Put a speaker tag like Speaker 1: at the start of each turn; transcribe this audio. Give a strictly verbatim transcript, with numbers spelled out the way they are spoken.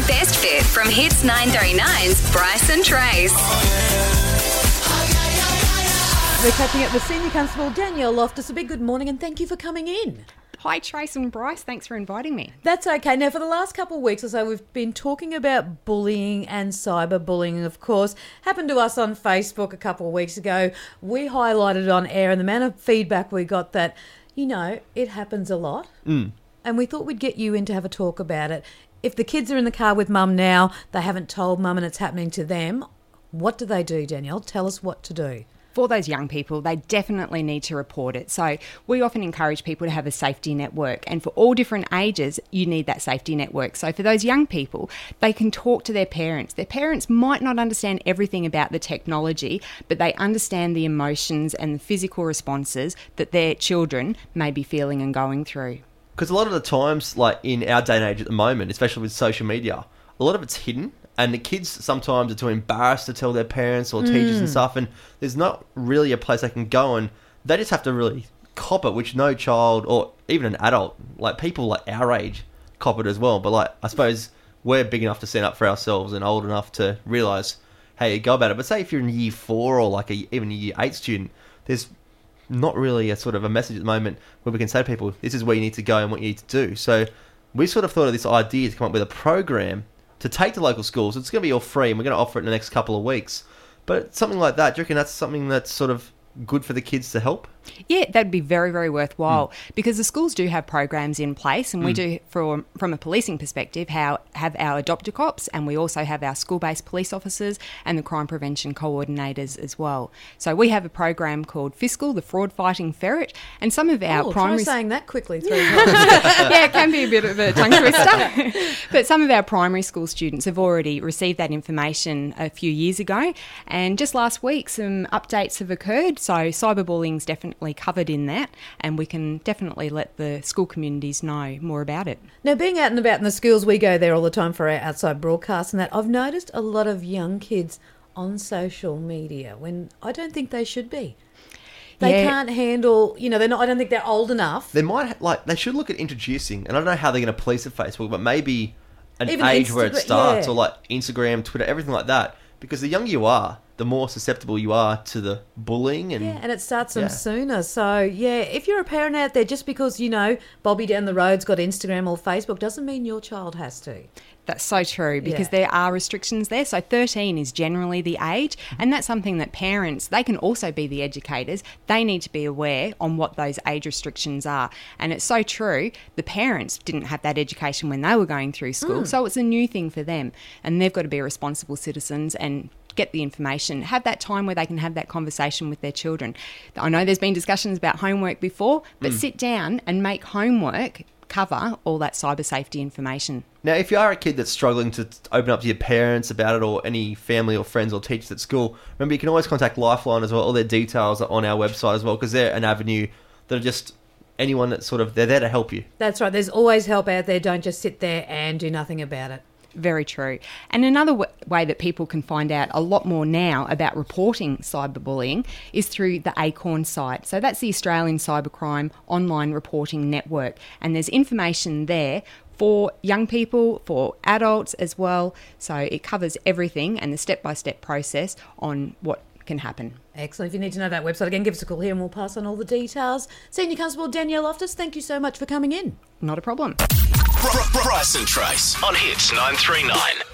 Speaker 1: Best Fit from Hits nine thirty-nine's Bryce and Trace.
Speaker 2: We're catching up with Senior Constable Danielle Loftus. A big good morning and thank you for coming in.
Speaker 3: Hi, Trace and Bryce. Thanks for inviting me.
Speaker 2: That's okay. Now, for the last couple of weeks or so, we've been talking about bullying and cyberbullying, of course. Happened to us on Facebook a couple of weeks ago. We highlighted it on air, and the amount of feedback we got that, you know, it happens a lot.
Speaker 4: Mm.
Speaker 2: And we thought we'd get you in to have a talk about it. If the kids are in the car with mum now, they haven't told mum and it's happening to them, what do they do, Danielle? Tell us what to do.
Speaker 3: For those young people, they definitely need to report it. So we often encourage people to have a safety network, and for all different ages, you need that safety network. So for those young people, they can talk to their parents. Their parents might not understand everything about the technology, but they understand the emotions and the physical responses that their children may be feeling and going through.
Speaker 4: Because a lot of the times, like in our day and age at the moment, especially with social media, a lot of it's hidden. And the kids sometimes are too embarrassed to tell their parents or teachers
Speaker 2: Mm.
Speaker 4: and stuff, and there's not really a place they can go, and they just have to really cop it, which no child or even an adult, like people like our age, cop it as well. But like, I suppose we're big enough to stand up for ourselves and old enough to realise, hey, go about it. But say if you're in year four or like a, even a year eight student, there's not really a sort of a message at the moment where we can say to people, this is where you need to go and what you need to do. So we sort of thought of this idea to come up with a program to take to local schools. It's going to be all free, and we're going to offer it in the next couple of weeks. But something like that, do you reckon that's something that's sort of good for the kids to help?
Speaker 3: Yeah, that'd be very, very worthwhile mm. because the schools do have programs in place, and mm. we do, from from a policing perspective, how have our Adopt-A Cops, and we also have our school-based police officers and the crime prevention coordinators as well. So we have a program called Fiscal, the Fraud Fighting Ferret, and some of our
Speaker 2: oh,
Speaker 3: primary...
Speaker 2: try saying that quickly three times.
Speaker 3: Yeah, it can be a bit of a tongue twister. But some of our primary school students have already received that information a few years ago, and just last week some updates have occurred. So cyberbullying is definitely covered in that, and we can definitely let the school communities know more about it.
Speaker 2: Now, being out and about in the schools, we go there all the time for our outside broadcasts and that. I've noticed a lot of young kids on social media when I don't think they should be. They
Speaker 3: Yeah.
Speaker 2: can't handle, you know, they're not, I don't think they're old enough.
Speaker 4: They might, ha- like, they should look at introducing, and I don't know how they're going to police it, Facebook, but maybe an
Speaker 2: Even
Speaker 4: age where it
Speaker 2: Instagram-
Speaker 4: starts,
Speaker 2: yeah.
Speaker 4: or like Instagram, Twitter, everything like that. Because the younger you are, the more susceptible you are to the bullying. And
Speaker 2: Yeah, and it starts them
Speaker 4: yeah.
Speaker 2: sooner. So, yeah, if you're a parent out there, just because, you know, Bobby down the road's got Instagram or Facebook doesn't mean your child has to.
Speaker 3: That's so true, because
Speaker 2: Yeah.
Speaker 3: there are restrictions there. So thirteen is generally the age, and that's something that parents, they can also be the educators. They need to be aware on what those age restrictions are. And it's so true, the parents didn't have that education when they were going through school,
Speaker 2: Mm.
Speaker 3: so it's a new thing for them. And they've got to be responsible citizens and get the information, have that time where they can have that conversation with their children. I know there's been discussions about homework before, but
Speaker 4: Mm.
Speaker 3: sit down and make homework cover all that cyber safety information.
Speaker 4: Now, if you are a kid that's struggling to open up to your parents about it, or any family or friends or teachers at school, remember you can always contact Lifeline as well. All their details are on our website as well, because they're an avenue that are just anyone that sort of, they're there to help you.
Speaker 2: That's right. There's always help out there. Don't just sit there and do nothing about it.
Speaker 3: Very true. And another w- way that people can find out a lot more now about reporting cyberbullying is through the ACORN site. So that's the Australian Cybercrime Online Reporting Network. And there's information there for young people, for adults as well. So it covers everything and the step-by-step process on what can happen.
Speaker 2: Excellent. If you need to know that website again, give us a call here and we'll pass on all the details. Senior Constable Danielle Loftus, thank you so much for coming in.
Speaker 3: Not a problem.
Speaker 5: Bryce and Trace on Hits nine three nine.